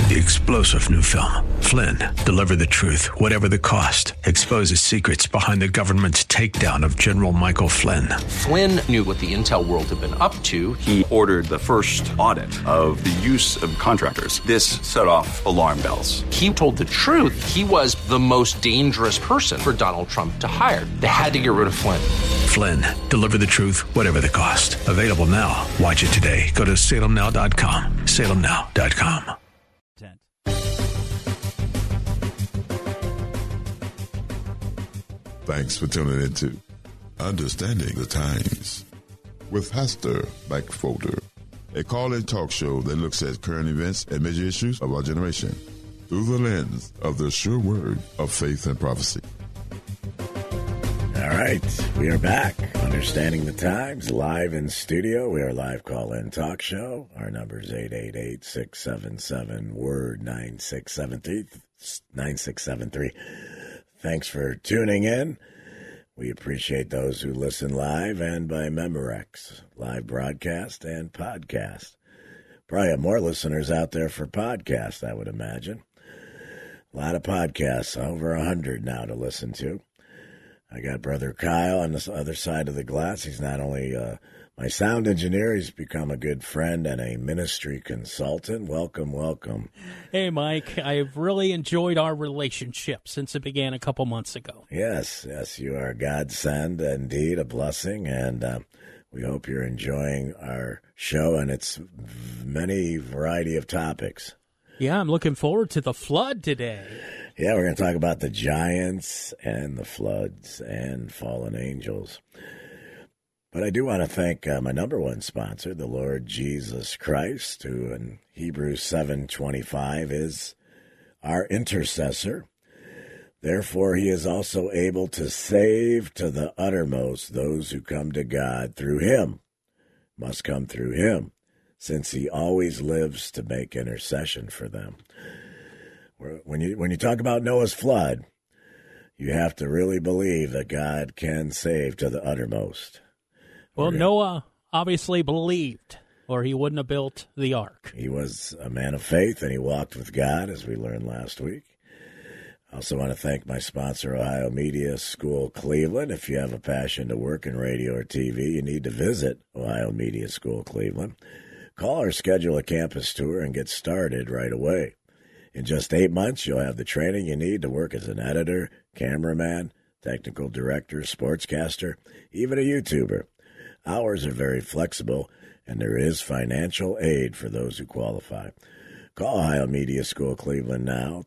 The explosive new film, Flynn, deliver the truth, whatever the cost, exposes secrets behind the government's takedown of General Michael Flynn. Flynn knew what the intel world had been up to. He ordered the first audit of the use of contractors. This set off alarm bells. He told the truth. He was the most dangerous person for Donald Trump to hire. They had to get rid of Flynn. Flynn, deliver the truth, whatever the cost. Available now. Watch it today. Go to salemnow.com. salemnow.com. Thanks for tuning in to Understanding the Times with Pastor Mike Folder, a call-in talk show that looks at current events and major issues of our generation through the lens of the sure word of faith and prophecy. All right, we are back. Understanding the Times, live in studio. We are a live call-in talk show. Our number is 888-677-WORD 9673. Thanks for tuning in. We appreciate those who listen live and by Memorex, live broadcast and podcast. Probably have more listeners out there for podcast, I would imagine. A lot of podcasts, over 100 now to listen to. I got Brother Kyle on the other side of the glass. He's not only my sound engineer, he's become a good friend and a ministry consultant. Welcome, welcome. Hey, Mike. I've really enjoyed our relationship since it began a couple months ago. Yes, you are a godsend, indeed, a blessing, and we hope you're enjoying our show and its many variety of topics. Yeah, I'm looking forward to the flood today. Yeah, we're going to talk about the giants and the floods and fallen angels. But I do want to thank my number one sponsor, the Lord Jesus Christ, who in Hebrews 7:25 is our intercessor. Therefore, he is also able to save to the uttermost those who come to God through him, must come through him, since he always lives to make intercession for them. When you talk about Noah's flood, you have to really believe that God can save to the uttermost. Well, Noah obviously believed, or he wouldn't have built the ark. He was a man of faith, and he walked with God, as we learned last week. I also want to thank my sponsor, Ohio Media School Cleveland. If you have a passion to work in radio or TV, you need to visit Ohio Media School Cleveland. Call or schedule a campus tour and get started right away. In just 8 months, you'll have the training you need to work as an editor, cameraman, technical director, sportscaster, even a YouTuber. Hours are very flexible, and there is financial aid for those who qualify. Call Ohio Media School Cleveland now,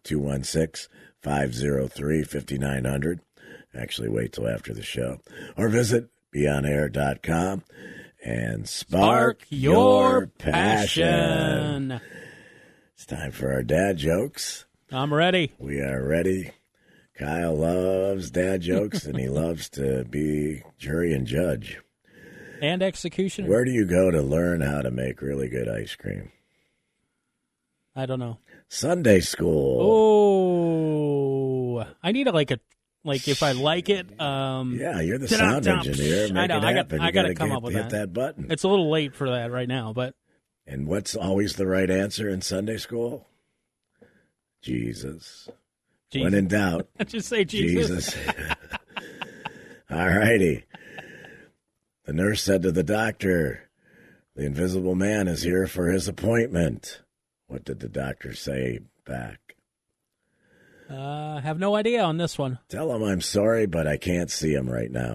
216-503-5900. Actually, wait till after the show. Or visit beonair.com and spark your passion. It's time for our dad jokes. I'm ready. We are ready. Kyle loves dad jokes, and he loves to be jury and judge. And executioner. Where do you go to learn how to make really good ice cream? I don't know. Sunday school. Oh, I need if I like it. Yeah, you're the sound engineer. Make it happen. I got to come up with hit that button. It's a little late for that right now, but. And what's always the right answer in Sunday school? Jesus. When in doubt, just say Jesus. All righty. The nurse said to the doctor, "The invisible man is here for his appointment." What did the doctor say back? Have no idea on this one. Tell him I'm sorry, but I can't see him right now.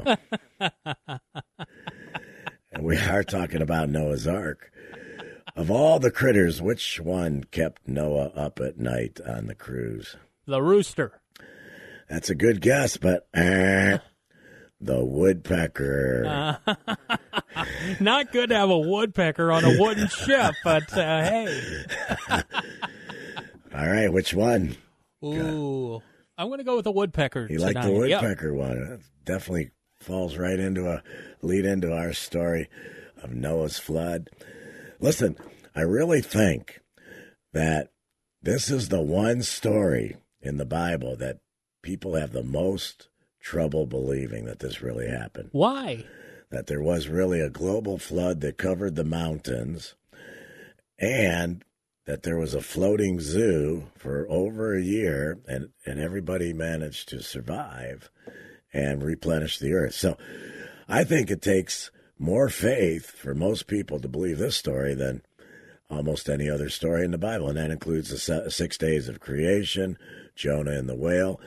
And we are talking about Noah's Ark. Of all the critters, which one kept Noah up at night on the cruise? The rooster. That's a good guess, but the woodpecker. Not good to have a woodpecker on a wooden ship, but hey. All right, which one? Ooh, I'm going to go with the woodpecker. You like the woodpecker one? That definitely falls right into lead into our story of Noah's flood. Listen, I really think that this is the one story in the Bible that people have the most trouble believing that this really happened. Why? That there was really a global flood that covered the mountains, and that there was a floating zoo for over a year, and everybody managed to survive and replenish the earth. So I think it takes more faith for most people to believe this story than almost any other story in the Bible, and that includes the 6 days of creation, Jonah and the whale,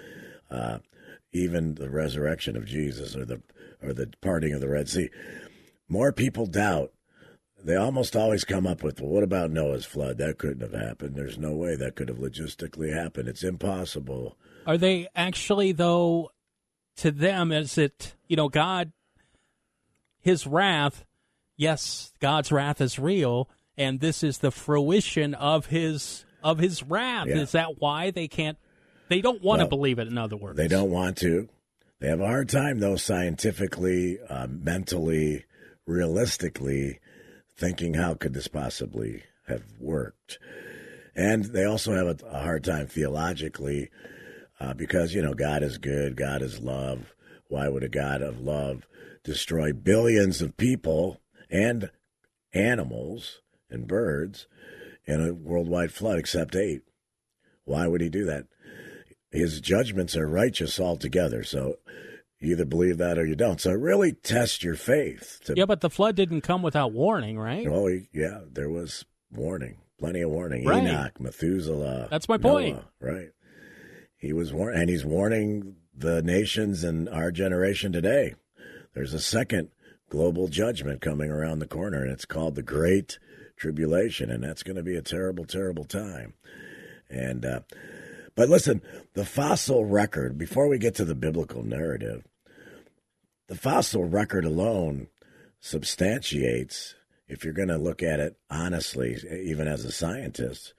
even the resurrection of Jesus or the parting of the Red Sea. More people doubt. They almost always come up with, well, what about Noah's flood? That couldn't have happened. There's no way that could have logistically happened. It's impossible. Are they actually, though, to them, is it, God, his wrath, yes, God's wrath is real, and this is the fruition of his wrath. Yeah. Is that why they don't want to believe it, in other words? They don't want to. They have a hard time, though, scientifically, mentally, realistically, thinking how could this possibly have worked. And they also have a hard time theologically because, God is good, God is love. Why would a God of love destroy billions of people and animals and birds in a worldwide flood except 8? Why would he do that? His judgments are righteous altogether, so you either believe that or you don't. So really test your faith. Yeah, but the flood didn't come without warning, right? Oh, yeah, there was warning, plenty of warning. Right. Enoch, Methuselah. That's my point. Noah, right. He was warning, and he's warning the nations in our generation today. There's a second global judgment coming around the corner, and it's called the Great Tribulation, and that's going to be a terrible, terrible time. And but listen, the fossil record, before we get to the biblical narrative, the fossil record alone substantiates, if you're going to look at it honestly, even as a scientist,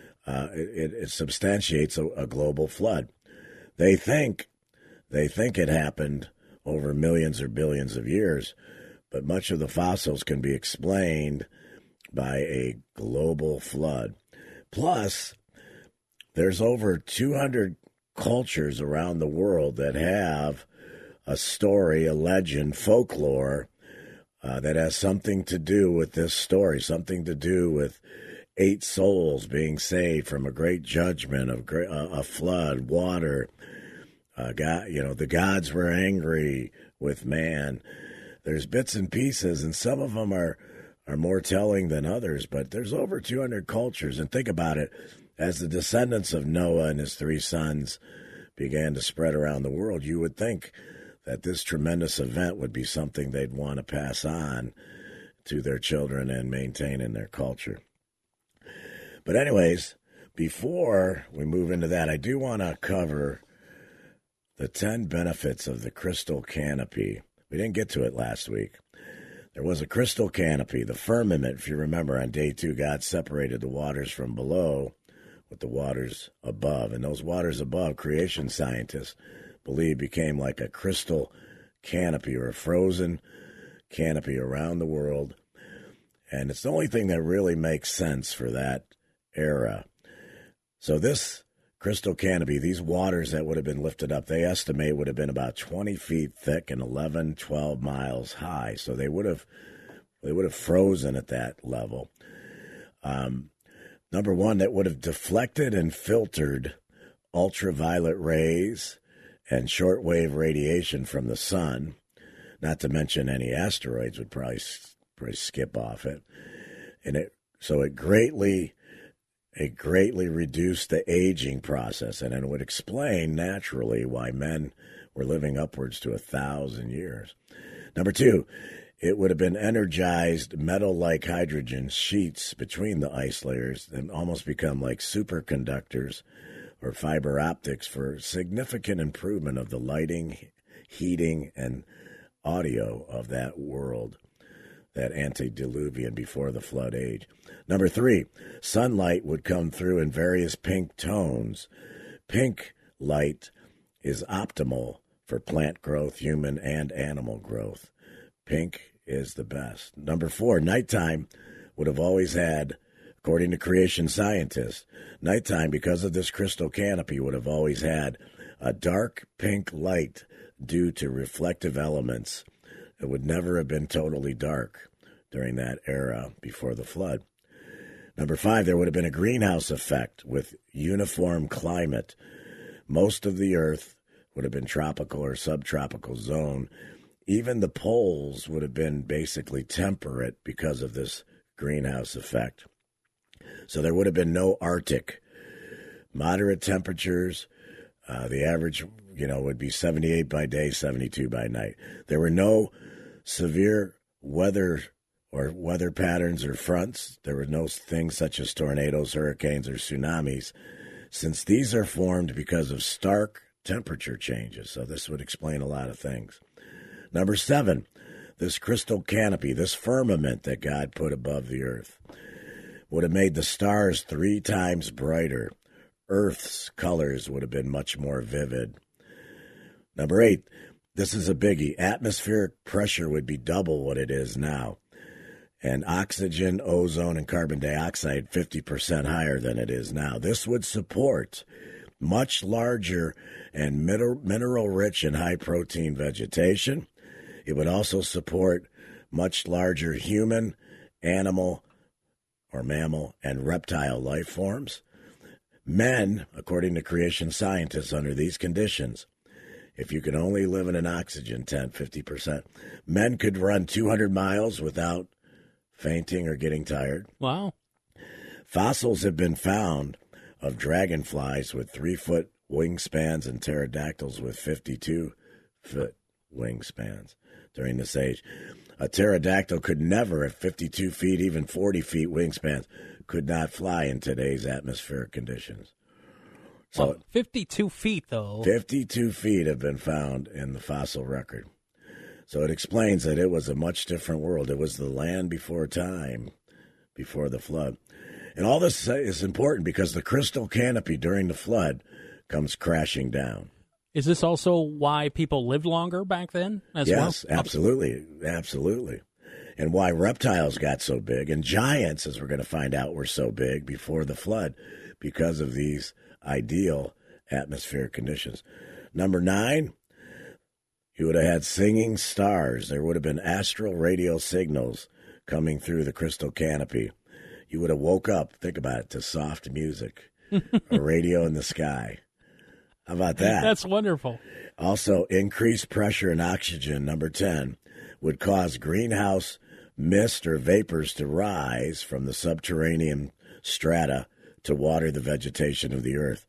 it substantiates a global flood. They think it happened over millions or billions of years, but much of the fossils can be explained by a global flood. Plus, there's over 200 cultures around the world that have a story, a legend, folklore that has something to do with this story, something to do with 8 souls being saved from a great judgment, of a flood, water. God, the gods were angry with man. There's bits and pieces, and some of them are more telling than others, but there's over 200 cultures. And think about it. As the descendants of Noah and his 3 sons began to spread around the world, you would think that this tremendous event would be something they'd want to pass on to their children and maintain in their culture. But anyways, before we move into that, I do want to cover the 10 benefits of the crystal canopy. We didn't get to it last week. There was a crystal canopy, the firmament. If you remember, on day 2, God separated the waters from below with the waters above. And those waters above, creation scientists believe became like a crystal canopy or a frozen canopy around the world. And it's the only thing that really makes sense for that era. So this crystal canopy, these waters that would have been lifted up, they estimate would have been about 20 feet thick and 12 miles high. So they would have frozen at that level. Number one, that would have deflected and filtered ultraviolet rays and shortwave radiation from the sun, not to mention any asteroids would probably skip off it. And it greatly reduced the aging process, and it would explain naturally why men were living upwards to 1,000 years. Number 2, it would have been energized metal-like hydrogen sheets between the ice layers and almost become like superconductors or fiber optics for significant improvement of the lighting, heating, and audio of that world, that antediluvian before the flood age. Number 3, sunlight would come through in various pink tones. Pink light is optimal for plant growth, human and animal growth. Pink is the best. Number 4, nighttime would have always had, according to creation scientists, nighttime, because of this crystal canopy, would have always had a dark pink light due to reflective elements. It would never have been totally dark during that era before the flood. Number 5, there would have been a greenhouse effect with uniform climate. Most of the Earth would have been tropical or subtropical zone. Even the poles would have been basically temperate because of this greenhouse effect. So there would have been no Arctic. Moderate temperatures, the average, would be 78 by day, 72 by night. There were no severe weather patterns or fronts. There were no things such as tornadoes, hurricanes, or tsunamis, since these are formed because of stark temperature changes. So this would explain a lot of things. Number 7, this crystal canopy, this firmament that God put above the earth, would have made the stars 3 times brighter. Earth's colors would have been much more vivid. Number 8, this is a biggie. Atmospheric pressure would be double what it is now. And oxygen, ozone, and carbon dioxide 50% higher than it is now. This would support much larger and mineral-rich and high-protein vegetation. It would also support much larger human, animal, or mammal, and reptile life forms. Men, according to creation scientists, under these conditions, if you could only live in an oxygen tent, 50%, men could run 200 miles without fainting or getting tired. Wow. Fossils have been found of dragonflies with 3-foot wingspans and pterodactyls with 52-foot wingspans during this age. A pterodactyl could never, at 52 feet, even 40 feet wingspans, could not fly in today's atmospheric conditions. So 52 feet, though. 52 feet have been found in the fossil record. So it explains that it was a much different world. It was the land before time, before the flood. And all this is important because the crystal canopy during the flood comes crashing down. Is this also why people lived longer back then as well? Yes, absolutely. Absolutely. And why reptiles got so big, and giants, as we're going to find out, were so big before the flood because of these ideal atmospheric conditions. Number 9, you would have had singing stars. There would have been astral radio signals coming through the crystal canopy. You would have woke up, think about it, to soft music, a radio in the sky. How about that? That's wonderful. Also, increased pressure and oxygen, number 10, would cause greenhouse mist or vapors to rise from the subterranean strata to water the vegetation of the earth.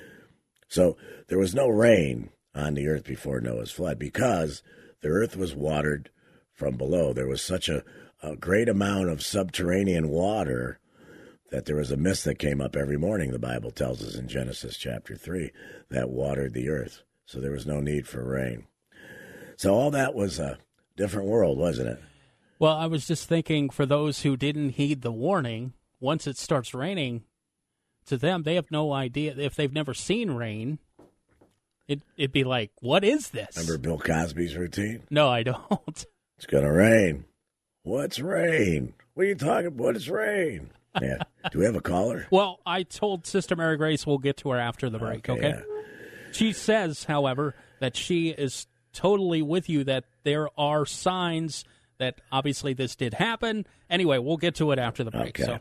So there was no rain on the earth before Noah's flood because the earth was watered from below. There was such a great amount of subterranean water that there was a mist that came up every morning, the Bible tells us in Genesis chapter 3, that watered the earth. So there was no need for rain. So all that was a different world, wasn't it? Well, I was just thinking, for those who didn't heed the warning, once it starts raining, to them, they have no idea. If they've never seen rain, it'd be like, what is this? Remember Bill Cosby's routine? No, I don't. It's going to rain. What's rain? What are you talking about? What is rain? Yeah. Do we have a caller? Well, I told Sister Mary Grace we'll get to her after the break, okay? Yeah. She says, however, that she is totally with you, that there are signs that obviously this did happen. Anyway, we'll get to it after the break. Okay.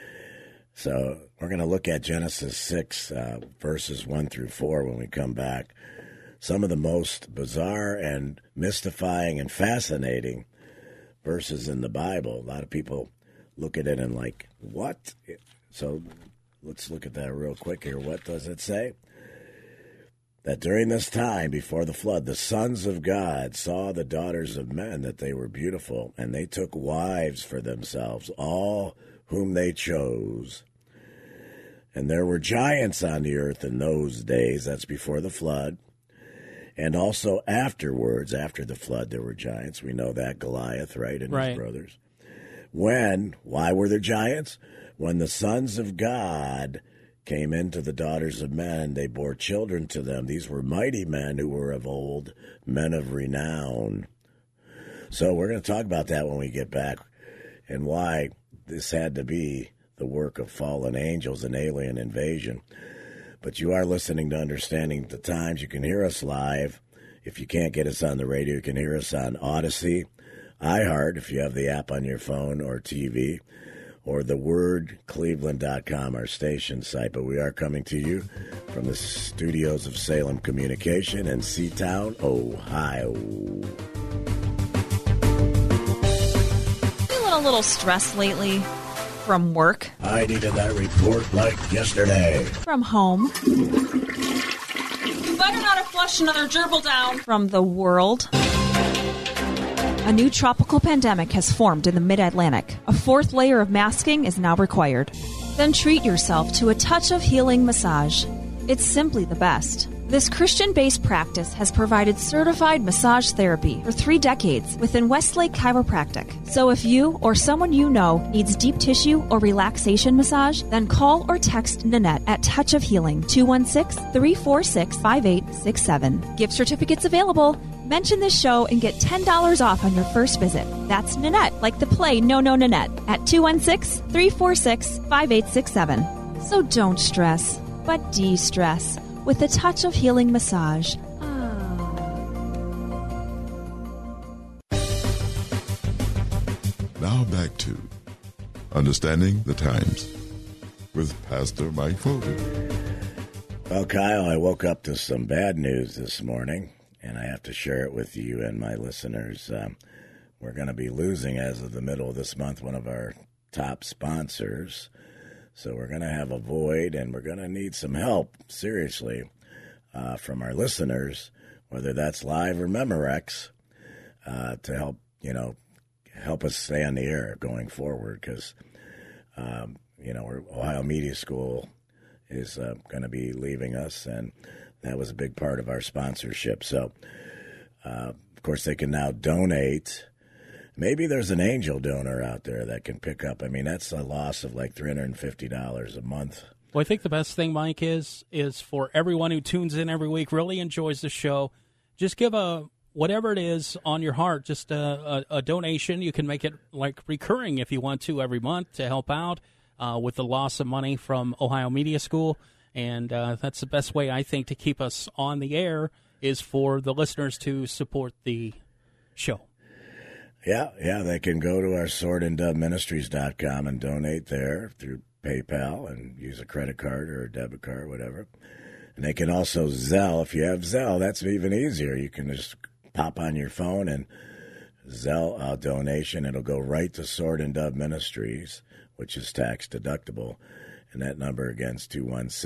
So we're going to look at Genesis 6, verses 1 through 4 when we come back. Some of the most bizarre and mystifying and fascinating verses in the Bible. A lot of people look at it and like, what? So let's look at that real quick here. What does it say? That during this time before the flood, the sons of God saw the daughters of men, that they were beautiful, and they took wives for themselves, all whom they chose. And there were giants on the earth in those days, that's before the flood, and also afterwards, after the flood, there were giants. We know that, Goliath, right, and his brothers. Why were there giants? When the sons of God came into the daughters of men, they bore children to them. These were mighty men who were of old, men of renown. So we're going to talk about that when we get back, and why this had to be the work of fallen angels and alien invasion. But you are listening to Understanding the Times. You can hear us live. If you can't get us on the radio, you can hear us on Odyssey, iHeart, if you have the app on your phone or TV, or thewordcleveland.com, our station site. But we are coming to you from the studios of Salem Communication in Seatown, Ohio. Feeling a little stressed lately? From work? I needed that report like yesterday. From home? Better not have flushed another gerbil down. From the world? A new tropical pandemic has formed in the mid-Atlantic. A fourth layer of masking is now required. Then treat yourself to a touch of healing massage. It's simply the best. This Christian-based practice has provided certified massage therapy for 3 decades within Westlake Chiropractic. So if you or someone you know needs deep tissue or relaxation massage, then call or text Nanette at Touch of Healing, 216-346-5867. Gift certificates available. Mention this show and get $10 off on your first visit. That's Nanette, like the play No No Nanette, at 216-346-5867. So don't stress, but de-stress with a touch of healing massage. Now back to Understanding the Times with Pastor Mike Folger. Well, Kyle, I woke up to some bad news this morning, and I have to share it with you and my listeners. We're going to be losing, as of the middle of this month, one of our top sponsors. So we're going to have a void, and we're going to need some help, seriously, from our listeners, whether that's live or Memorex, to help, help us stay on the air going forward, because, Ohio Media School is going to be leaving us, and that was a big part of our sponsorship. So, of course, they can now donate. Maybe there's an angel donor out there that can pick up. I mean, that's a loss of like $350 a month. Well, I think the best thing, Mike, is for everyone who tunes in every week, really enjoys the show, just give whatever it is on your heart, just a donation. You can make it like recurring if you want to every month to help out with the loss of money from Ohio Media School. And that's the best way, I think, to keep us on the air is for the listeners to support the show. Yeah, they can go to our swordanddoveministries.com and donate there through PayPal and use a credit card or a debit card, whatever. And they can also Zelle. If you have Zelle, that's even easier. You can just pop on your phone and Zelle a donation. It'll go right to Sword and Dove Ministries, which is tax deductible. And that number again is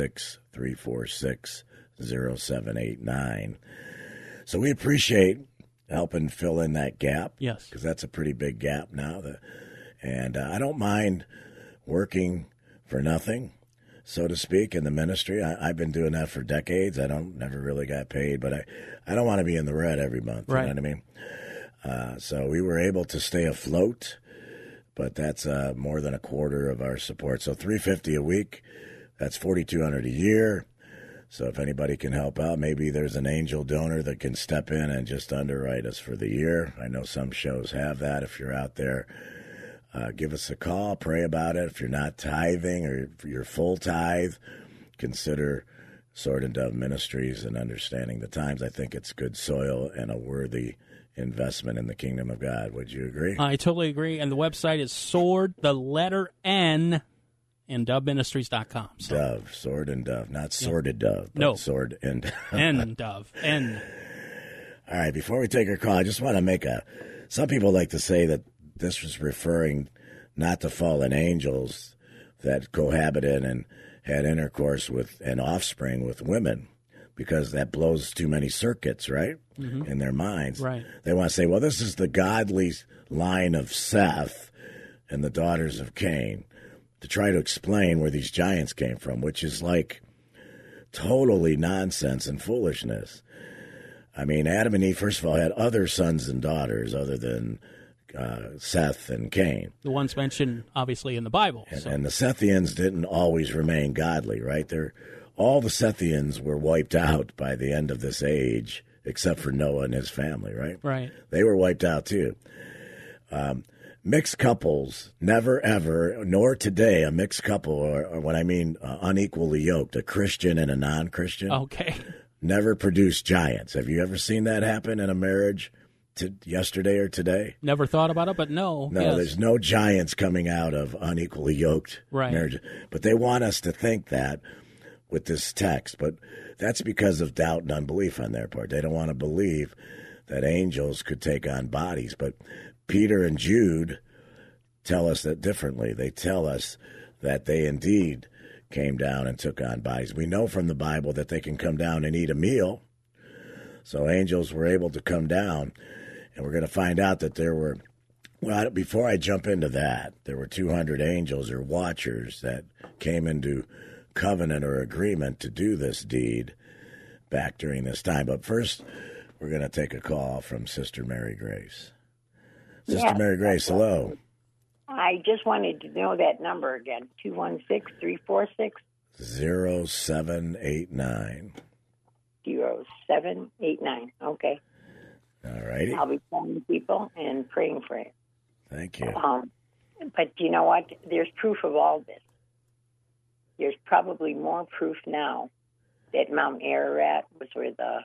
216-346-0789. So we appreciate helping fill in that gap. Yes. Because that's a pretty big gap now. And I don't mind working for nothing, so to speak, in the ministry. I've been doing that for decades. I never really got paid, but I don't want to be in the red every month. Right. You know what I mean? So we were able to stay afloat, but that's more than a quarter of our support. So $350 a week, that's $4,200 a year. So if anybody can help out, maybe there's an angel donor that can step in and just underwrite us for the year. I know some shows have that. If you're out there, give us a call, pray about it. If you're not tithing or if you're full tithe, consider Sword and Dove Ministries and Understanding the Times. I think it's good soil and a worthy investment in the kingdom of God. Would you agree? I totally agree. And the website is sword, the letter N, and doveministries.com. So. Dove, Sword and Dove, not Sordid Dove, but no. Sword and N, Dove, N. All right, before we take our call, I just want to make some people like to say that this was referring not to fallen angels that cohabited and had intercourse with and offspring with women, because that blows too many circuits, right, in their minds. Right. They want to say, well, this is the godly line of Seth and the daughters of Cain, to try to explain where these giants came from, which is like totally nonsense and foolishness. I mean, Adam and Eve, first of all, had other sons and daughters other than Seth and Cain. The ones mentioned, obviously, in the Bible. And the Sethians didn't always remain godly, right? All the Sethians were wiped out by the end of this age, except for Noah and his family, right? Right. They were wiped out, too. Mixed couples, never, ever, nor today, a mixed couple, or what I mean unequally yoked, a Christian and a non-Christian, okay, never produce giants. Have you ever seen that happen in a marriage? yesterday or today? Never thought about it, but no. No, yes. There's no giants coming out of unequally yoked marriages. But they want us to think that with this text. But that's because of doubt and unbelief on their part. They don't want to believe that angels could take on bodies. But Peter and Jude tell us that differently. They tell us that they indeed came down and took on bodies. We know from the Bible that they can come down and eat a meal. So angels were able to come down. And we're going to find out that there were, well, before I jump into that, there were 200 angels or watchers that came into covenant or agreement to do this deed back during this time. But first, we're going to take a call from Sister Mary Grace. Sister Mary Grace, hello. I just wanted to know that number again, 216-346? 0789. 0789, okay. All righty. I'll be calling people and praying for it. Thank you. But you know what? There's proof of all this. There's probably more proof now that Mount Ararat was where the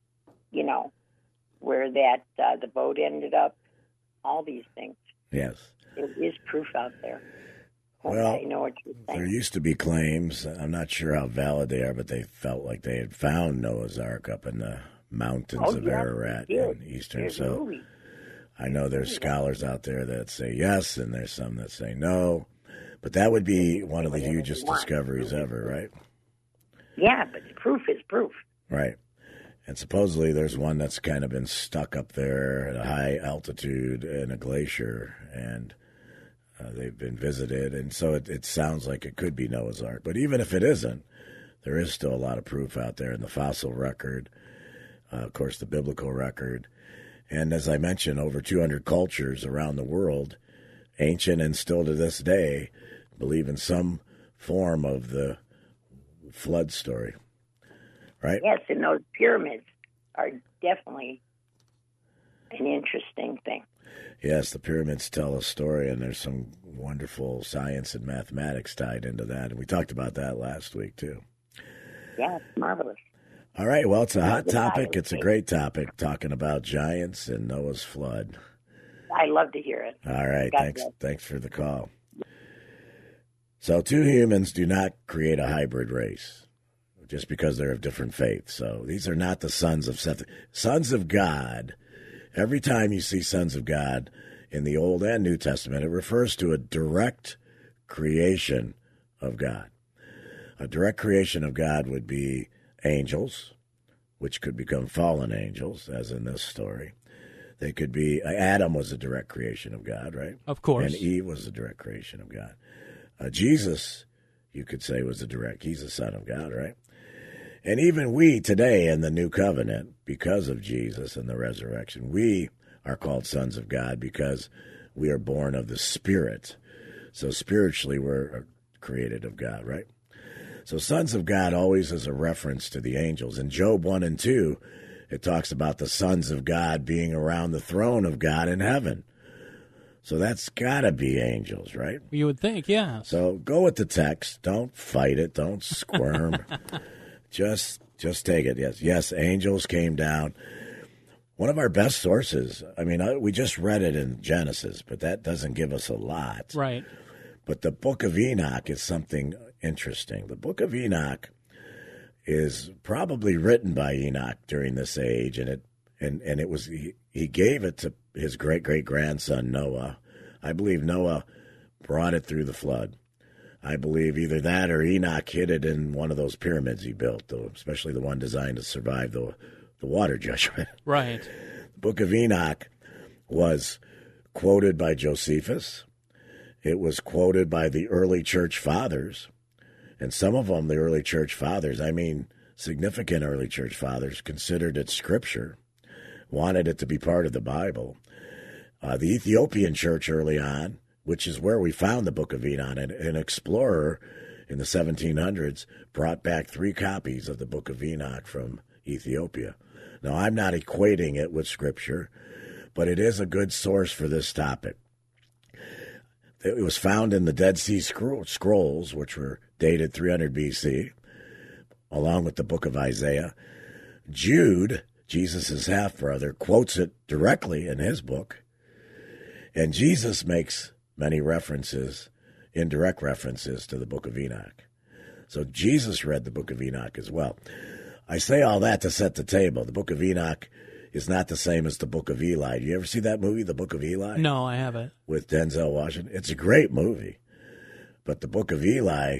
boat ended up. All these things. Yes. There is proof out there. Well, I know what you're saying. There used to be claims. I'm not sure how valid they are, but they felt like they had found Noah's Ark up in the mountains of Ararat in eastern. So I know there's scholars out there that say yes, and there's some that say no. But that would be one of the hugest discoveries ever, right? Yeah, but proof is proof. Right. And supposedly there's one that's kind of been stuck up there at a high altitude in a glacier, and they've been visited. And so it sounds like it could be Noah's Ark. But even if it isn't, there is still a lot of proof out there in the fossil record, of course, the biblical record. And as I mentioned, over 200 cultures around the world, ancient and still to this day, believe in some form of the flood story. Right? Yes, and those pyramids are definitely an interesting thing. Yes, the pyramids tell a story, and there's some wonderful science and mathematics tied into that. And we talked about that last week, too. Yeah, it's marvelous. All right, well, it's a hot topic. It's a great topic, talking about giants and Noah's flood. I love to hear it. All right, thanks for the call. So 2 humans do not create a hybrid race just because they're of different faiths. So these are not the sons of Seth. Sons of God, every time you see sons of God in the Old and New Testament, it refers to a direct creation of God. A direct creation of God would be angels, which could become fallen angels, as in this story. They could be, Adam was a direct creation of God, right? Of course. And Eve was a direct creation of God. Jesus, you could say, was he's a son of God, right? And even we today in the new covenant, because of Jesus and the resurrection, we are called sons of God because we are born of the Spirit. So spiritually, we're created of God, right? So sons of God always is a reference to the angels. In Job 1 and 2, it talks about the sons of God being around the throne of God in heaven. So that's got to be angels, right? You would think, yeah. So go with the text. Don't fight it. Don't squirm. Just take it. Yes, angels came down. One of our best sources, I mean, we just read it in Genesis, but that doesn't give us a lot. Right. But the Book of Enoch is something interesting. The Book of Enoch is probably written by Enoch during this age, and it was he gave it to his great-great-grandson Noah. I believe Noah brought it through the flood. I believe either that or Enoch hid it in one of those pyramids he built, though, especially the one designed to survive the water judgment. Right. The Book of Enoch was quoted by Josephus. It was quoted by the early church fathers. And some of them, the early church fathers, I mean significant early church fathers, considered it scripture, wanted it to be part of the Bible. The Ethiopian church early on, which is where we found the Book of Enoch, an explorer in the 1700s brought back 3 copies of the Book of Enoch from Ethiopia. Now, I'm not equating it with scripture, but it is a good source for this topic. It was found in the Dead Sea Scrolls, which were dated 300 BC, along with the book of Isaiah. Jude Jesus' half-brother, quotes it directly in his book. And Jesus makes many references, indirect references to the book of Enoch. So Jesus read the book of Enoch as well. I say all that to set the table. The book of Enoch is not the same as the book of Eli. Do you ever see that movie, The Book of Eli? No, I haven't. With Denzel Washington? It's a great movie. But the book of Eli,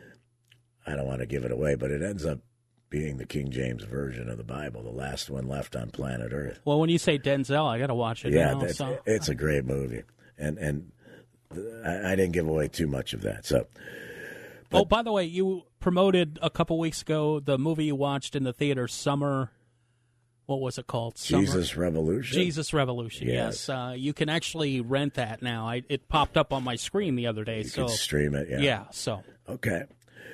I don't want to give it away, but it ends up being the King James version of the Bible, the last one left on planet Earth. Well, when you say Denzel, I got to watch it. Yeah, now, it's a great movie. And I didn't give away too much of that. So, oh, by the way, you promoted a couple weeks ago the movie you watched in the theater, Summer. What was it called? Jesus Revolution. Jesus Revolution. Yes. You can actually rent that now. It popped up on my screen the other day. You can stream it. Yeah. Yeah. So. Okay.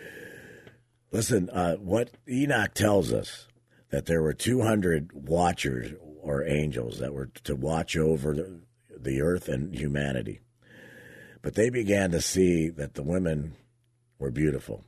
Listen, what Enoch tells us that there were 200 watchers or angels that were to watch over the earth and humanity, but they began to see that the women were beautiful,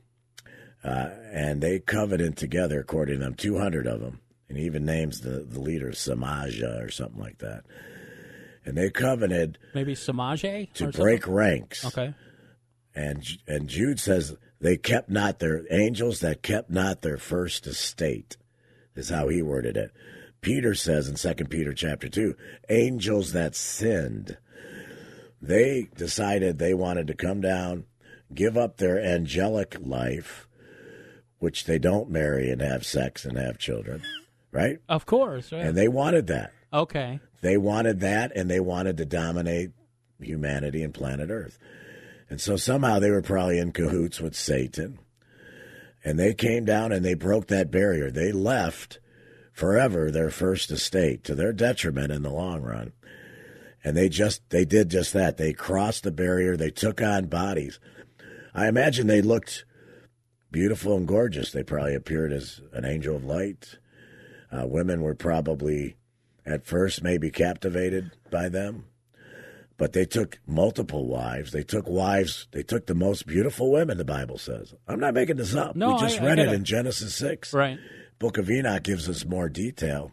and they covenanted together, according to them, 200 of them. And he even names the leader Samaja or something like that. And they covenanted maybe Samaje to break ranks. Okay. And Jude says they kept not their angels that kept not their first estate, is how he worded it. Peter says in 2 Peter chapter 2, angels that sinned. They decided they wanted to come down, give up their angelic life, which they don't marry and have sex and have children. Right? Of course. Right. And they wanted that. Okay. They wanted that, and they wanted to dominate humanity and planet Earth. And so somehow they were probably in cahoots with Satan. And they came down and they broke that barrier. They left forever their first estate, to their detriment in the long run. And they did just that. They crossed the barrier. They took on bodies. I imagine they looked beautiful and gorgeous. They probably appeared as an angel of light. Women were probably, at first, maybe captivated by them. But they took multiple wives. They took the most beautiful women, the Bible says. I'm not making this up. No, we just read it in Genesis 6. Right. Book of Enoch gives us more detail.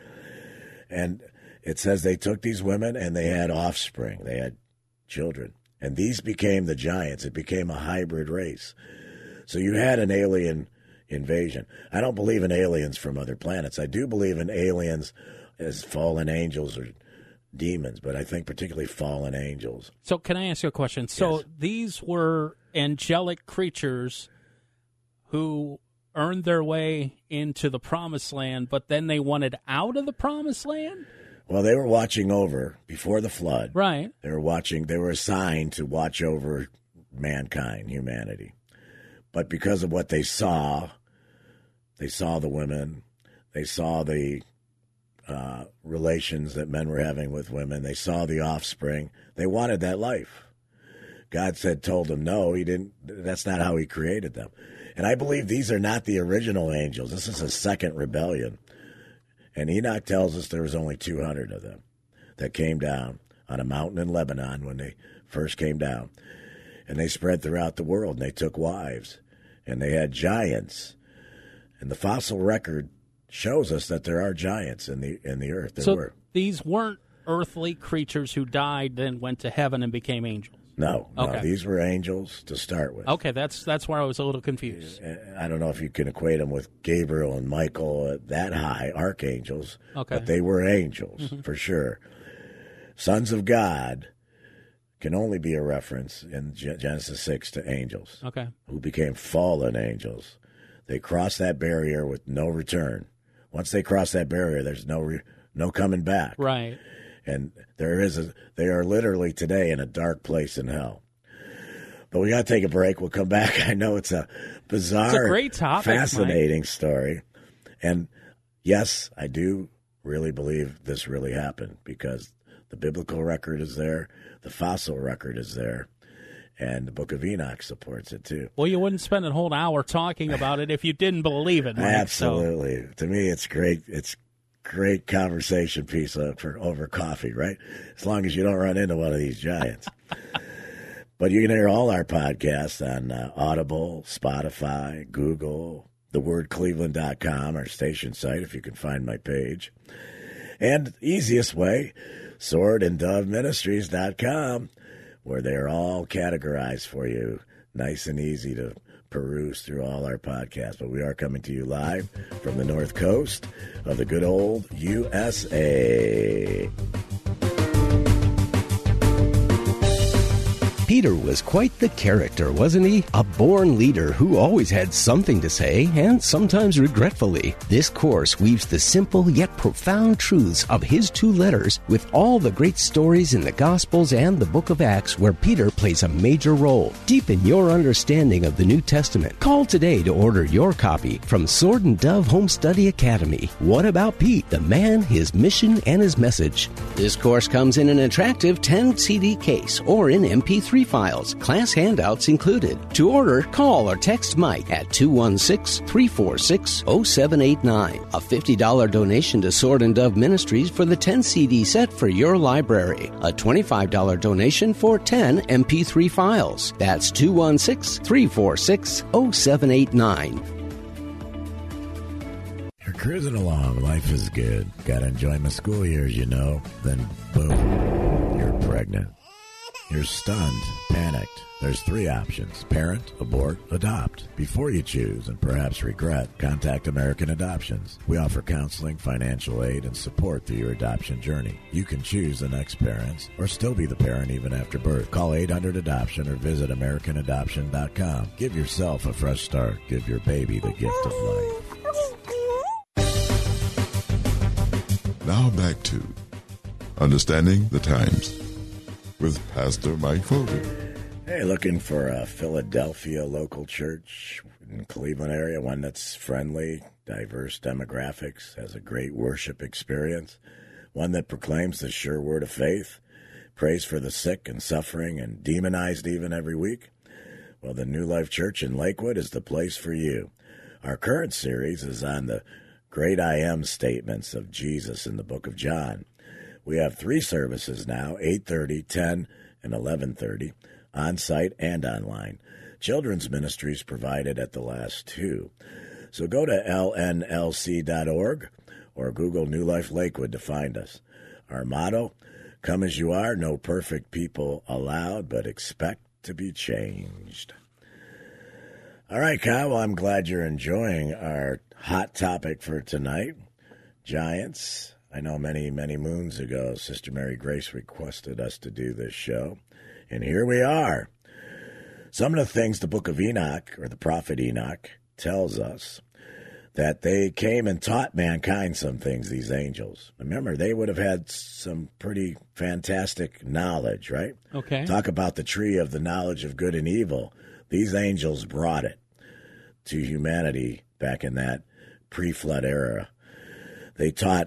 And it says they took these women and they had offspring. They had children. And these became the giants. It became a hybrid race. So you had an alien invasion. I don't believe in aliens from other planets. I do believe in aliens as fallen angels or demons, but I think particularly fallen angels. So can I ask you a question? So yes. These were angelic creatures who earned their way into the promised land, but then they wanted out of the promised land? Well, they were watching over before the flood. Right. They were assigned to watch over mankind, humanity. But because of what they saw the women, they saw the relations that men were having with women, they saw the offspring, they wanted that life. God told them no, he didn't. That's not how he created them. And I believe these are not the original angels. This is a second rebellion. And Enoch tells us there was only 200 of them that came down on a mountain in Lebanon when they first came down. And they spread throughout the world, and they took wives. And they had giants. And the fossil record shows us that there are giants in the earth. There were. These weren't earthly creatures who died, then went to heaven and became angels. No, okay. These were angels to start with. Okay, that's where I was a little confused. I don't know if you can equate them with Gabriel and Michael that high, archangels. Okay. But they were angels, for sure. Sons of God can only be a reference in Genesis 6 to angels. Okay. Who became fallen angels. They crossed that barrier with no return. Once they cross that barrier, there's no coming back. Right. And they are literally today in a dark place in hell. But we got to take a break. We'll come back. I know it's a bizarre, it's a great topic, fascinating Mike. story. And yes, I do really believe this really happened because the biblical record is there, the fossil record is there, and the Book of Enoch supports it too. Well, you wouldn't spend a whole hour talking about it if you didn't believe it, Mike. Absolutely. So. To me, it's great. It's great conversation piece over coffee, right? As long as you don't run into one of these giants. But you can hear all our podcasts on Audible, Spotify, Google, thewordcleveland.com, our station site, if you can find my page. And the easiest way, swordanddoveministries.com, where they're all categorized for you. Nice and easy to peruse through all our podcasts. But we are coming to you live from the North Coast of the good old USA. Peter was quite the character, wasn't he? A born leader who always had something to say, and sometimes regretfully. This course weaves the simple yet profound truths of his 2 letters with all the great stories in the Gospels and the book of Acts where Peter plays a major role. Deepen your understanding of the New Testament. Call today to order your copy from Sword and Dove Home Study Academy. What about Pete, the man, his mission, and his message? This course comes in an attractive 10-CD case or in MP3 files, class handouts included. To order, call or text Mike at 216-346-0789. A $50 donation to Sword and Dove Ministries for the 10-CD set for your library. A $25 donation for 10 MP3 files. That's 216-346-0789. You're cruising along. Life is good. Gotta enjoy my school years, you know. Then, boom, you're pregnant. You're stunned, panicked. There's 3 options: parent, abort, adopt. Before you choose and perhaps regret, contact American Adoptions. We offer counseling, financial aid, and support through your adoption journey. You can choose the next parents or still be the parent even after birth. Call 800-ADOPTION or visit AmericanAdoption.com. Give yourself a fresh start. Give your baby the gift of life. Now back to Understanding the Times with Pastor Mike Folger. Hey, looking for a Philadelphia local church in the Cleveland area, one that's friendly, diverse demographics, has a great worship experience, one that proclaims the sure word of faith, prays for the sick and suffering and demonized even every week? Well, the New Life Church in Lakewood is the place for you. Our current series is on the great I am statements of Jesus in the book of John. We have 3 services now, 8:30, 10, and 11:30, on-site and online. Children's ministries provided at the last 2. So go to lnlc.org or Google New Life Lakewood to find us. Our motto, come as you are, no perfect people allowed, but expect to be changed. All right, Kyle, well, I'm glad you're enjoying our hot topic for tonight, Giants. I know many, many moons ago, Sister Mary Grace requested us to do this show, and here we are. Some of the things the book of Enoch, or the prophet Enoch, tells us, that they came and taught mankind some things, these angels. Remember, they would have had some pretty fantastic knowledge, right? Okay. Talk about the tree of the knowledge of good and evil. These angels brought it to humanity back in that pre-flood era. They taught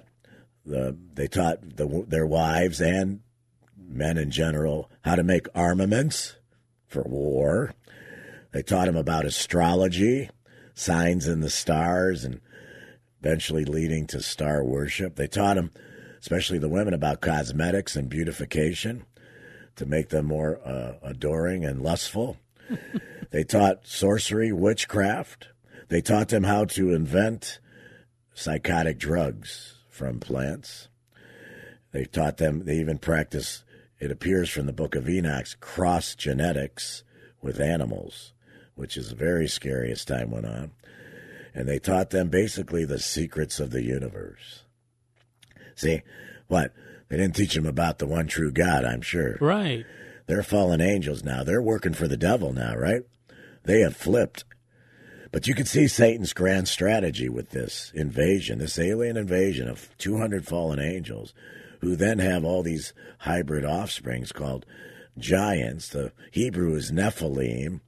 their wives and men in general how to make armaments for war. They taught them about astrology, signs in the stars, and eventually leading to star worship. They taught them, especially the women, about cosmetics and beautification to make them more adoring and lustful. They taught sorcery, witchcraft. They taught them how to invent psychotic drugs from plants. They taught them, they even practice, it appears from the book of Enoch, cross genetics with animals, which is very scary as time went on. And they taught them basically the secrets of the universe. See, what? They didn't teach them about the one true God, I'm sure. Right. They're fallen angels now. They're working for the devil now, right? They have flipped. But you can see Satan's grand strategy with this invasion, this alien invasion of 200 fallen angels, who then have all these hybrid offsprings called giants. The Hebrew is Nephilim.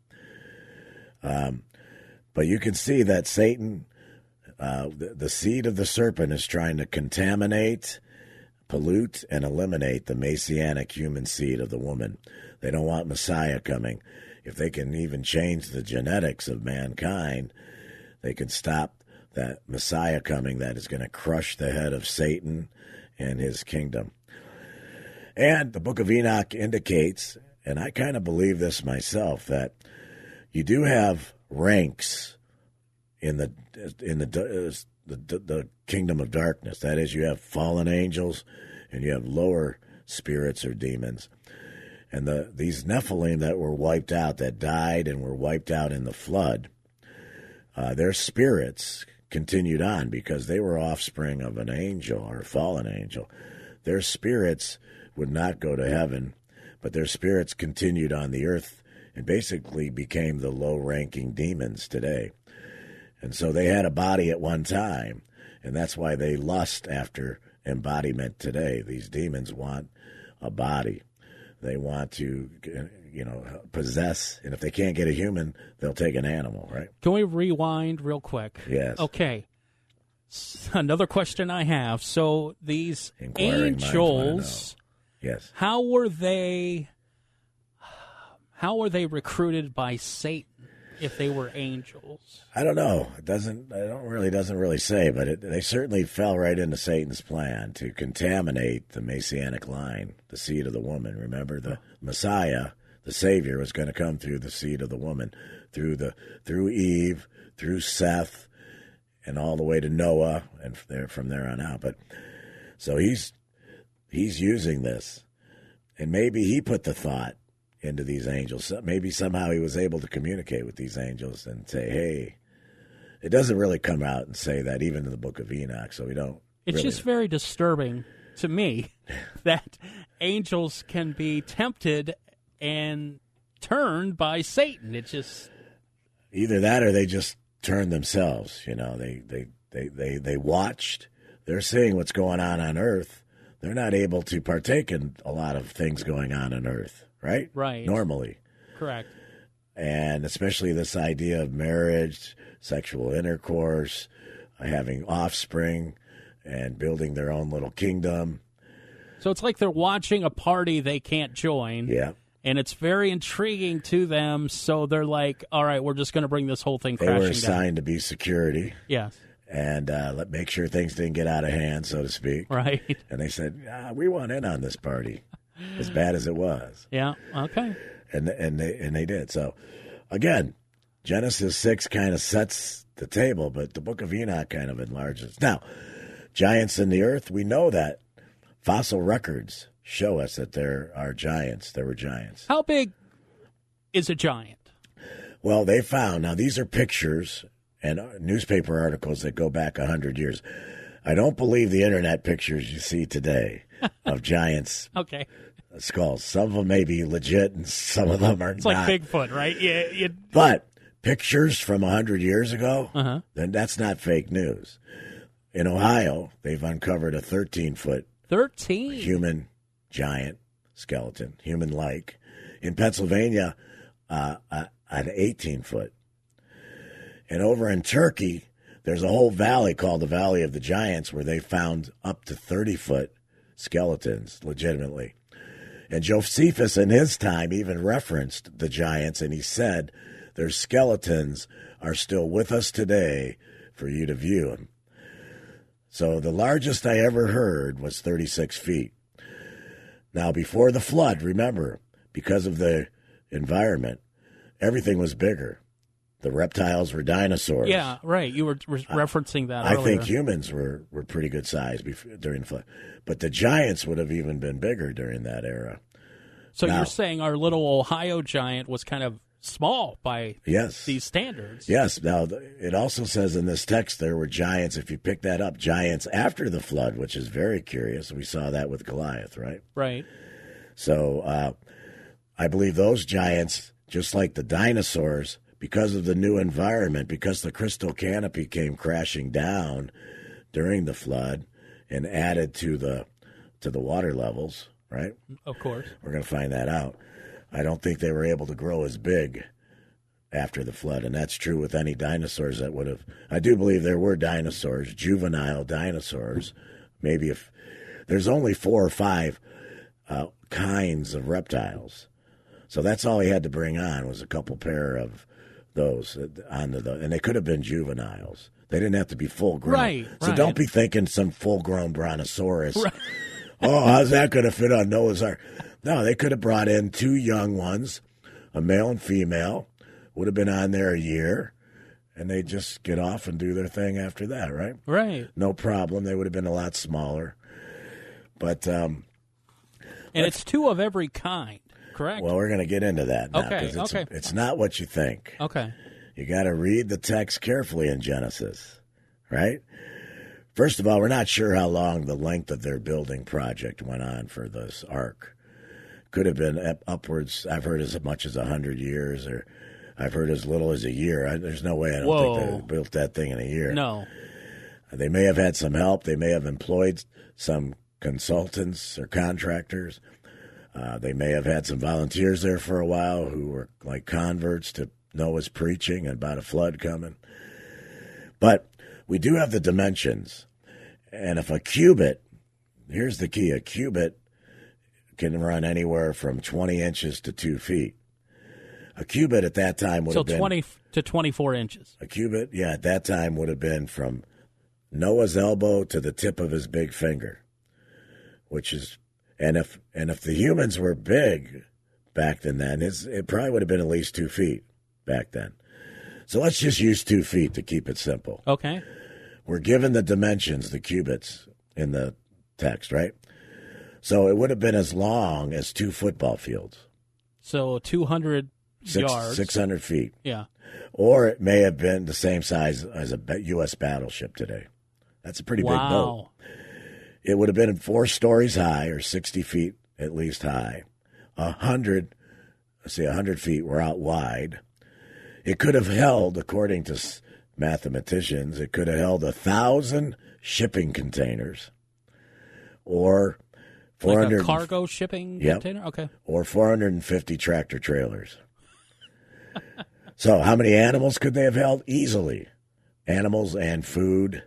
But you can see that Satan, the seed of the serpent, is trying to contaminate, pollute, and eliminate the messianic human seed of the woman. They don't want Messiah coming. If they can even change the genetics of mankind, they can stop that Messiah coming that is going to crush the head of Satan and his kingdom. And the book of Enoch indicates, and I kind of believe this myself, that you do have ranks in the kingdom of darkness. That is, you have fallen angels and you have lower spirits or demons. And these Nephilim that were wiped out, that died and were wiped out in the flood, their spirits continued on because they were offspring of an angel or a fallen angel. Their spirits would not go to heaven, but their spirits continued on the earth and basically became the low-ranking demons today. And so they had a body at one time, and that's why they lust after embodiment today. These demons want a body. They want to, possess, and if they can't get a human, they'll take an animal, right? Can we rewind real quick? Yes. Okay. Another question I have. So these Inquiring angels, yes, how were they recruited by Satan if they were angels? I don't know. It doesn't really say, but they certainly fell right into Satan's plan to contaminate the Messianic line, the seed of the woman. Remember, the Messiah, the Savior, was going to come through the seed of the woman, through Eve, through Seth, and all the way to Noah, and from there on out. But so he's using this, and maybe he put the thought into these angels. Maybe somehow he was able to communicate with these angels and say, hey, it doesn't really come out and say that even in the book of Enoch, so we don't. It's just very disturbing to me that angels can be tempted and turned by Satan. It just either that or they just turned themselves. They watched. They're seeing what's going on earth. They're not able to partake in a lot of things going on earth. Right? Right. Normally. Correct. And especially this idea of marriage, sexual intercourse, having offspring, and building their own little kingdom. So it's like they're watching a party they can't join. Yeah. And it's very intriguing to them, so they're like, all right, we're just going to bring this whole thing crashing down. They were assigned to be security. Yes. And make sure things didn't get out of hand, so to speak. Right. And they said, we want in on this party. As bad as it was. Yeah, okay. And they did. So, again, Genesis 6 kind of sets the table, but the book of Enoch kind of enlarges. Now, giants in the earth, we know that. Fossil records show us that there are giants. There were giants. How big is a giant? Well, they found, now these are pictures and newspaper articles that go back 100 years. I don't believe the internet pictures you see today of giants. Okay. Skulls. Some of them may be legit, and some of them are it's not. It's like Bigfoot, right? Yeah. But pictures from 100 years ago, then that's not fake news. In Ohio, they've uncovered a 13-foot human giant skeleton, human-like. In Pennsylvania, an 18-foot. And over in Turkey, there's a whole valley called the Valley of the Giants where they found up to 30-foot skeletons, legitimately. And Josephus in his time even referenced the giants, and he said their skeletons are still with us today for you to view them. So the largest I ever heard was 36 feet. Now, before the flood, remember, because of the environment, everything was bigger. The reptiles were dinosaurs. Yeah, right. You were referencing that earlier. I think humans were pretty good size during the flood. But the giants would have even been bigger during that era. So you're saying our little Ohio giant was kind of small by these standards. Yes. Now, it also says in this text there were giants, if you pick that up, giants after the flood, which is very curious. We saw that with Goliath, right? Right. So I believe those giants, just like the dinosaurs, because of the new environment, because the crystal canopy came crashing down during the flood and added to the water levels, right? Of course. We're going to find that out. I don't think they were able to grow as big after the flood, and that's true with any dinosaurs that would have. I do believe there were dinosaurs, juvenile dinosaurs. Maybe if there's only 4 or 5 kinds of reptiles, so that's all he had to bring on was a couple pair of those onto and they could have been juveniles. They didn't have to be full grown. Right. So don't be thinking some full grown brontosaurus. Right. Oh, how's that going to fit on Noah's Ark? No, they could have brought in 2 young ones, a male and female, would have been on there a year, and they just get off and do their thing after that, right? Right. No problem. They would have been a lot smaller. But and it's two of every kind, correct? Well, we're going to get into that now. Okay, It's not what you think. Okay. You got to read the text carefully in Genesis, right? First of all, we're not sure how long the length of their building project went on for this ark. Could have been upwards, I've heard as much as 100 years, or I've heard as little as a year. There's no way I don't think they built that thing in a year. No. They may have had some help. They may have employed some consultants or contractors. They may have had some volunteers there for a while who were like converts to Noah's preaching about a flood coming. But we do have the dimensions. And if a cubit, here's the key, a cubit can run anywhere from 20 inches to 2 feet. A cubit at that time would have been... 20 to 24 inches. A cubit, yeah, at that time would have been from Noah's elbow to the tip of his big finger, which is... And if the humans were big back then, it probably would have been at least 2 feet back then. So let's just use 2 feet to keep it simple. Okay. We're given the dimensions, the cubits, in the text, right? So it would have been as long as 2 football fields. So 200 yards. 600 feet. Yeah. Or it may have been the same size as a U.S. battleship today. That's a pretty big boat. It would have been 4 stories high, or 60 feet at least high. 100 feet were out wide. It could have held, according to mathematicians, it could have held 1,000 shipping containers, or 400 like a cargo shipping container. Okay, or 450 tractor trailers. So, how many animals could they have held? Easily, animals and food,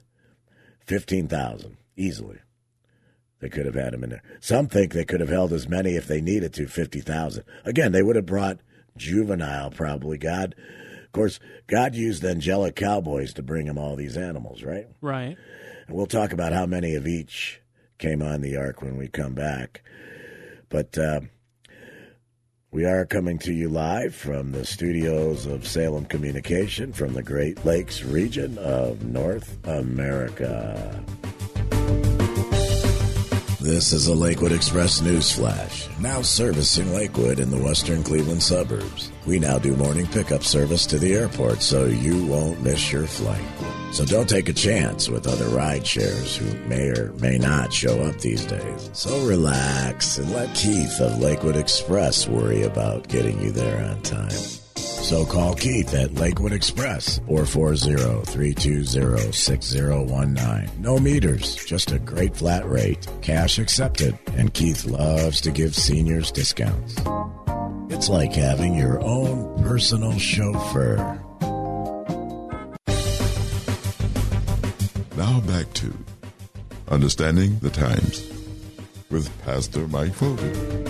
15,000 easily. They could have had them in there. Some think they could have held as many if they needed to, 50,000. Again, they would have brought juvenile, probably. Of course, God used the angelic cowboys to bring him all these animals, right? Right. And we'll talk about how many of each came on the ark when we come back. But we are coming to you live from the studios of Salem Communication from the Great Lakes region of North America. This is a Lakewood Express news flash, now servicing Lakewood in the western Cleveland suburbs. We now do morning pickup service to the airport so you won't miss your flight. So don't take a chance with other ride shares who may or may not show up these days. So relax and let Keith of Lakewood Express worry about getting you there on time. So call Keith at Lakewood Express, 440-320-6019. No meters, just a great flat rate. Cash accepted, and Keith loves to give seniors discounts. It's like having your own personal chauffeur. Now back to Understanding the Times with Pastor Mike Foden.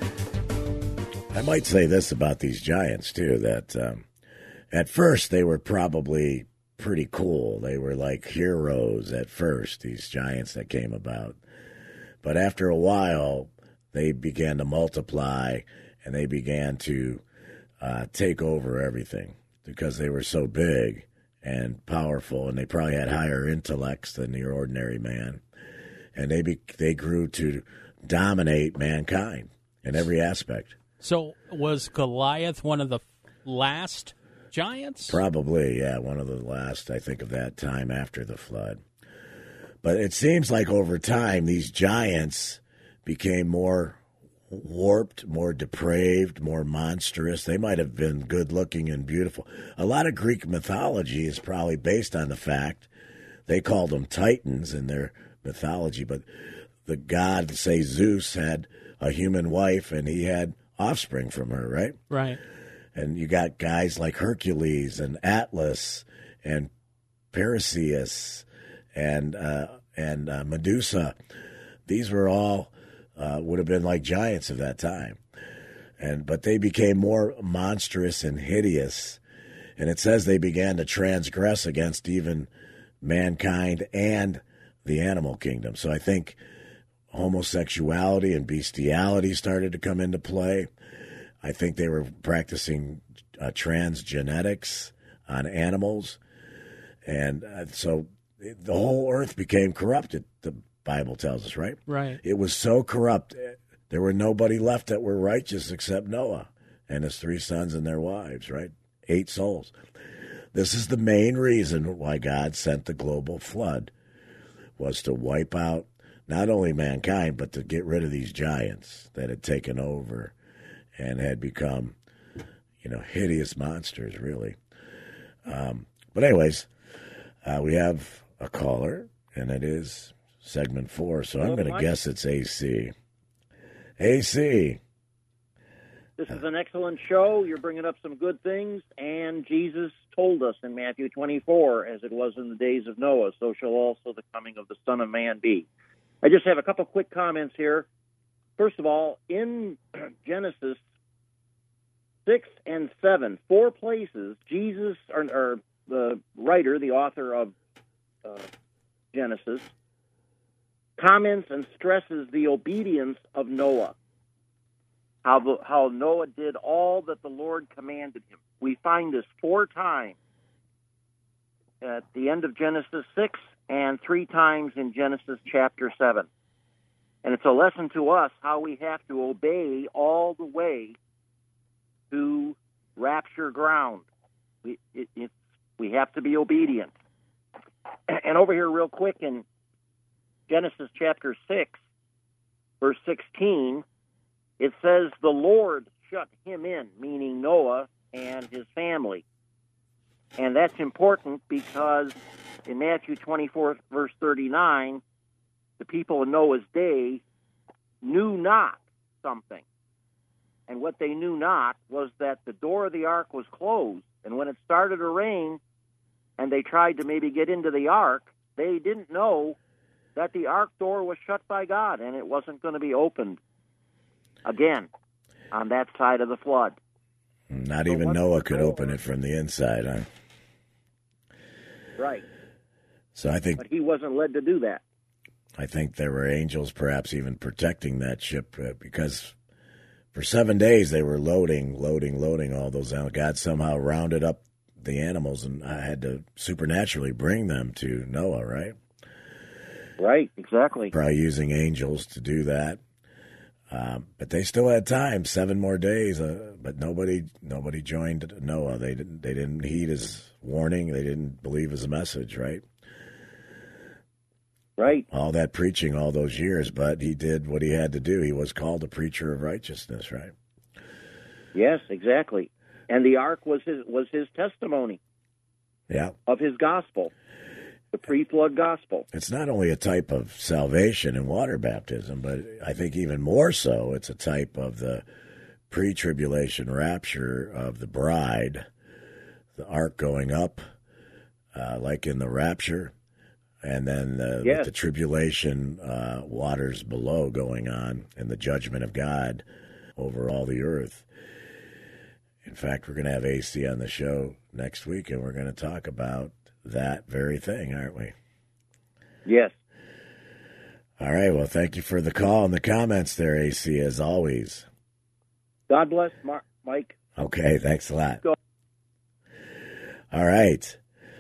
I might say this about these giants, too, that at first they were probably pretty cool. They were like heroes at first, these giants that came about. But after a while, they began to multiply, and they began to take over everything because they were so big and powerful, and they probably had higher intellects than your ordinary man. And they grew to dominate mankind in every aspect. So was Goliath one of the last giants? Probably, yeah, one of the last, I think, of that time after the flood. But it seems like over time, these giants became more warped, more depraved, more monstrous. They might have been good-looking and beautiful. A lot of Greek mythology is probably based on the fact they called them Titans in their mythology, but the god, say Zeus, had a human wife, and he had offspring from her, right? Right. And you got guys like Hercules and Atlas and Perseus and Medusa. These were all would have been like giants of that time, but they became more monstrous and hideous. And it says they began to transgress against even mankind and the animal kingdom. So I think homosexuality and bestiality started to come into play. I think they were practicing transgenetics on animals. And so the whole earth became corrupted, the Bible tells us, right? Right. It was so corrupt, there were nobody left that were righteous except Noah and his 3 sons and their wives, right? 8 souls. This is the main reason why God sent the global flood, was to wipe out not only mankind, but to get rid of these giants that had taken over and had become, hideous monsters, really. But anyways, we have a caller, and it is segment 4, so I'm going to guess it's AC. AC. This is an excellent show. You're bringing up some good things, and Jesus told us in Matthew 24, as it was in the days of Noah, so shall also the coming of the Son of Man be. I just have a couple quick comments here. First of all, in Genesis 6 and 7, 4 places, Jesus, or the writer, the author of Genesis, comments and stresses the obedience of Noah. How Noah did all that the Lord commanded him. We find this 4 times at the end of Genesis 6 and 3 times in Genesis chapter 7. And it's a lesson to us how we have to obey all the way to rapture ground. We have to be obedient. And over here real quick in Genesis chapter 6, verse 16, it says, the Lord shut him in, meaning Noah and his family. And that's important because in Matthew 24, verse 39, the people in Noah's day knew not something. And what they knew not was that the door of the ark was closed. And when it started to rain and they tried to maybe get into the ark, they didn't know that the ark door was shut by God and it wasn't going to be opened again on that side of the flood. Not even Noah could open it from the inside, huh? Right. So but he wasn't led to do that. I think there were angels perhaps even protecting that ship because for 7 days they were loading all those animals. God somehow rounded up the animals and I had to supernaturally bring them to Noah, right? Right, exactly. Probably using angels to do that. But they still had time, 7 more days. But nobody joined Noah. They didn't heed his warning. They didn't believe his message. Right. Right. All that preaching, all those years, but he did what he had to do. He was called a preacher of righteousness. Right. Yes, exactly. And the ark was his testimony. Yeah. Of his gospel. The pre-flood gospel. It's not only a type of salvation and water baptism, but I think even more so, it's a type of the pre-tribulation rapture of the bride, the ark going up, like in the rapture, and then with the tribulation waters below going on and the judgment of God over all the earth. In fact, we're going to have AC on the show next week, and we're going to talk about that very thing, aren't we? Yes. All right. Well, thank you for the call and the comments there, AC, as always. God bless, Mike. Okay. Thanks a lot. Go. All right.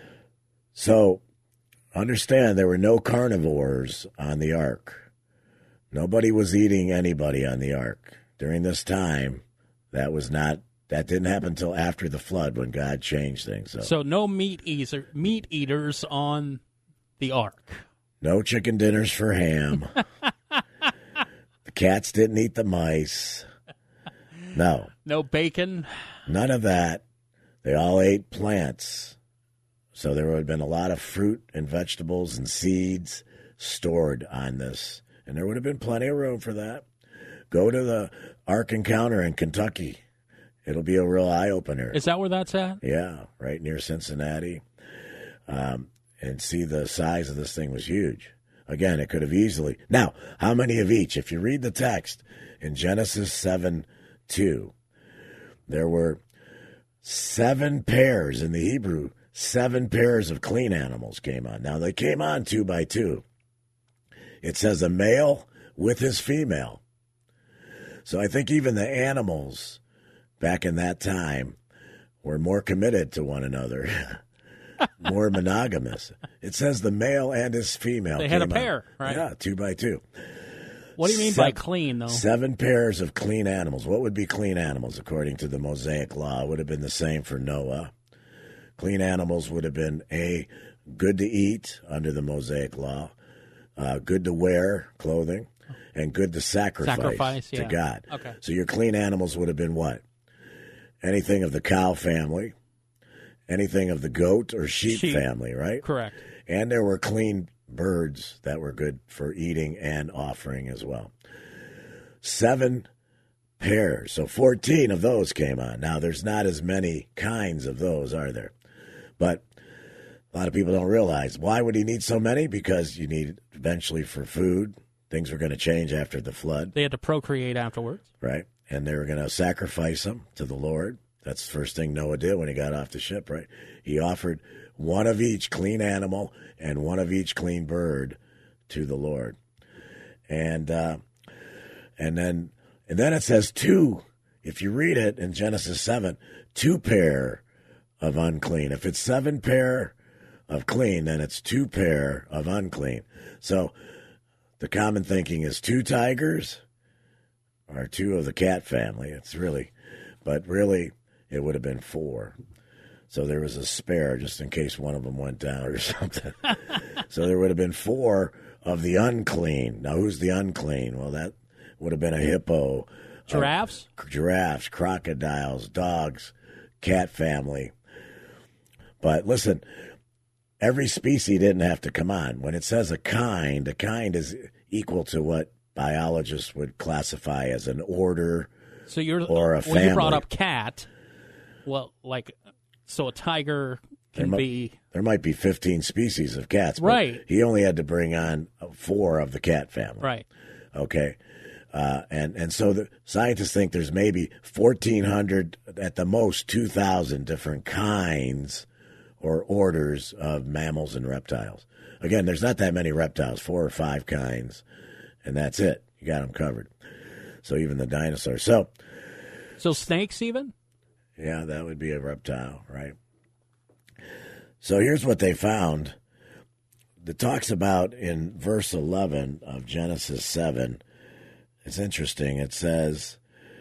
So, understand there were no carnivores on the ark. Nobody was eating anybody on the ark. During this time, that didn't happen until after the flood when God changed things. So no meat eaters on the ark. No chicken dinners for Ham. The cats didn't eat the mice. No. No bacon. None of that. They all ate plants. So there would have been a lot of fruit and vegetables and seeds stored on this. And there would have been plenty of room for that. Go to the Ark Encounter in Kentucky. It'll be a real eye-opener. Is that where that's at? Yeah, right near Cincinnati. And see the size of this thing was huge. Again, it could have easily... Now, how many of each? If you read the text in Genesis 7:2, there were 7 pairs in the Hebrew. 7 pairs of clean animals came on. Now, they came on 2 by 2. It says a male with his female. So I think even the animals back in that time were more committed to one another more monogamous. It says the male and his female. They had a came pair, out. right? Yeah, 2 by 2. What do you mean by clean, though? 7 pairs of clean animals. What would be clean animals according to the Mosaic Law? It would have been the same for Noah. Clean animals would have been good to eat under the Mosaic Law, good to wear clothing, and good to sacrifice to God. Okay. So your clean animals would have been what? Anything of the cow family, anything of the goat or sheep family, right? Correct. And there were clean birds that were good for eating and offering as well. 7 pairs. So 14 of those came on. Now, there's not as many kinds of those, are there? But a lot of people don't realize. Why would he need so many? Because you need eventually for food. Things were going to change after the flood. They had to procreate afterwards. Right. And they were going to sacrifice them to the Lord. That's the first thing Noah did when he got off the ship, right? He offered one of each clean animal and one of each clean bird to the Lord. And then it says 2. If you read it in Genesis 7, 2 pair of unclean. If it's 7 pair of clean, then it's 2 pair of unclean. So the common thinking is 2 tigers or 2 of the cat family. But really it would have been 4. So there was a spare just in case one of them went down or something. So there would have been 4 of the unclean. Now, who's the unclean? Well, that would have been a hippo. Giraffes? Giraffes, crocodiles, dogs, cat family. But listen, every species didn't have to come on. When it says a kind is equal to what biologists would classify as an order or a family. When you brought up cat, well, so a tiger can be... There might be 15 species of cats, but right. He only had to bring on 4 of the cat family. Right. Okay. And so the scientists think there's maybe 1,400, at the most 2,000 different kinds or orders of mammals and reptiles. Again, there's not that many reptiles, 4 or 5 kinds, and that's it. You got them covered. So even the dinosaurs. So snakes even? Yeah, that would be a reptile, right? So here's what they found. It talks about in verse 11 of Genesis 7. It's interesting. It says,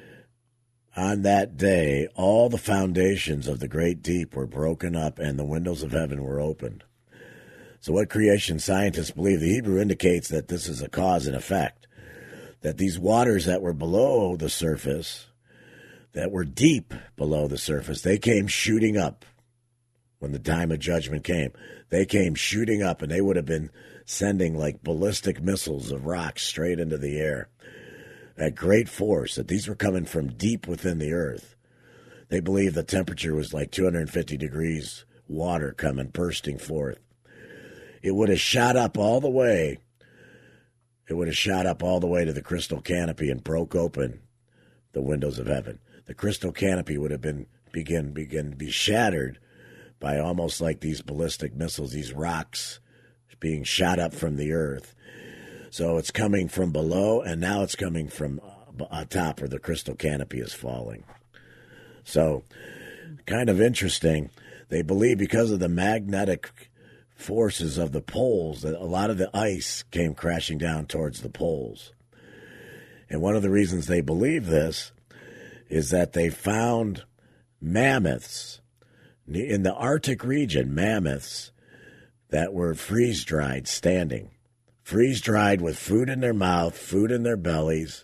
on that day, all the foundations of the great deep were broken up and the windows of heaven were opened. So what creation scientists believe, the Hebrew indicates that this is a cause and effect, that these waters that were below the surface, that were deep below the surface, they came shooting up when the time of judgment came. They came shooting up, and they would have been sending like ballistic missiles of rocks straight into the air at great force, that these were coming from deep within the earth. They believe the temperature was like 250 degrees water coming, bursting forth. It would have shot up all the way. It would have shot up all the way to the crystal canopy and broke open the windows of heaven. The crystal canopy would have been begin to be shattered by almost like these ballistic missiles, these rocks being shot up from the earth. So it's coming from below, and now it's coming from atop where the crystal canopy is falling. So kind of interesting. They believe because of the magnetic forces of the poles that a lot of the ice came crashing down towards the poles. And one of the reasons they believe this is that they found mammoths in the Arctic region, mammoths that were freeze-dried, standing. Freeze-dried with food in their mouth, food in their bellies,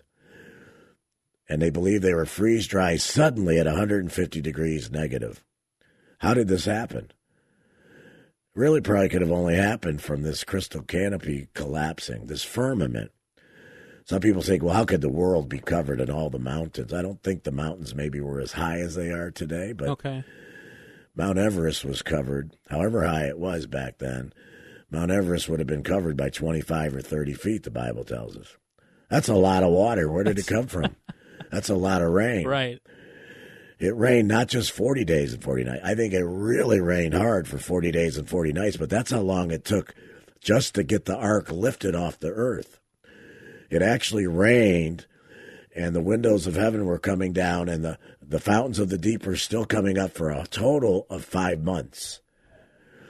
and they believe they were freeze-dried suddenly at 150 degrees negative. How did this happen? Really probably could have only happened from this crystal canopy collapsing, this firmament. Some people think, well, how could the world be covered in all the mountains? I don't think the mountains maybe were as high as they are today, but okay. Mount Everest was covered, however high it was back then. Mount Everest would have been covered by 25 or 30 feet, the Bible tells us. That's a lot of water. Where did it come from? That's a lot of rain. Right. It rained not just 40 days and 40 nights. I think it really rained hard for 40 days and 40 nights, but that's how long it took just to get the ark lifted off the earth. It actually rained, and the windows of heaven were coming down, and the fountains of the deep were still coming up for a total of 5 months.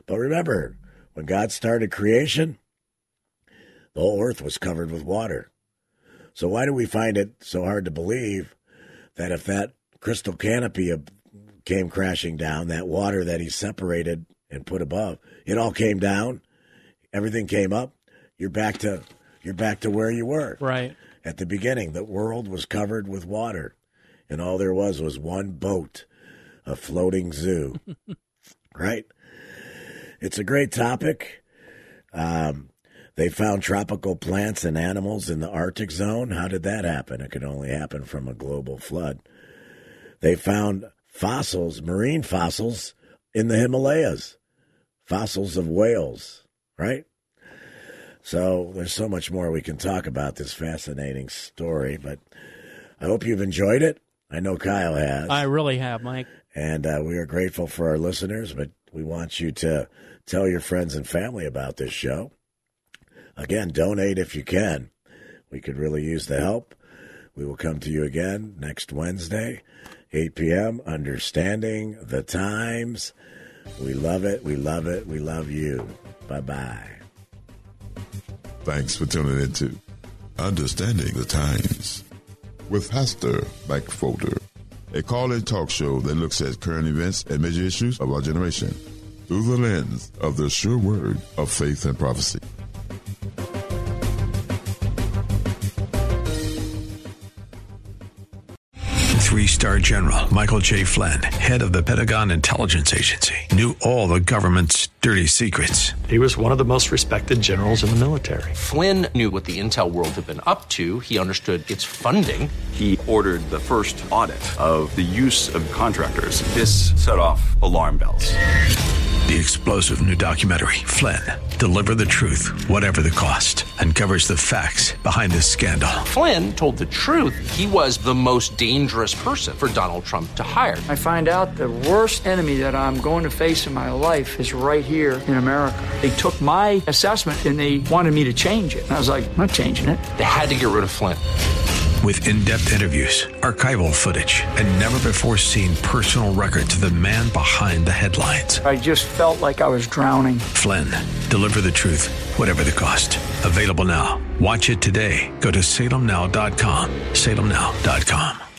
But remember, when God started creation, the whole earth was covered with water. So why do we find it so hard to believe that if that crystal canopy came crashing down, that water that he separated and put above, it all came down, everything came up, you're back to where you were. Right. At the beginning, the world was covered with water, and all there was one boat, a floating zoo. Right? It's a great topic. They found tropical plants and animals in the Arctic zone. How did that happen? It could only happen from a global flood. They found fossils, marine fossils, in the Himalayas, fossils of whales, right? So there's so much more we can talk about this fascinating story, but I hope you've enjoyed it. I know Kyle has. I really have, Mike. And we are grateful for our listeners, but we want you to tell your friends and family about this show. Again, donate if you can. We could really use the help. We will come to you again next Wednesday, 8 p.m., Understanding the Times. We love it. We love it. We love you. Bye-bye. Thanks for tuning into Understanding the Times with Pastor Mike Folder, a call-in talk show that looks at current events and major issues of our generation through the lens of the sure word of faith and prophecy. Three-star General Michael J. Flynn, head of the Pentagon Intelligence Agency, knew all the government's dirty secrets. He was one of the most respected generals in the military. Flynn knew what the intel world had been up to. He understood its funding. He ordered the first audit of the use of contractors. This set off alarm bells. The explosive new documentary, Flynn, Deliver the Truth, Whatever the Cost, uncovers the facts behind this scandal. Flynn told the truth. He was the most dangerous person for Donald Trump to hire. I find out the worst enemy that I'm going to face in my life is right here in America. They took my assessment and they wanted me to change it. And I was like, I'm not changing it. They had to get rid of Flynn. With in-depth interviews, archival footage, and never-before-seen personal records of the man behind the headlines. I just felt like I was drowning. Flynn, Deliver the Truth, Whatever the Cost. Available now. Watch it today. Go to salemnow.com. salemnow.com.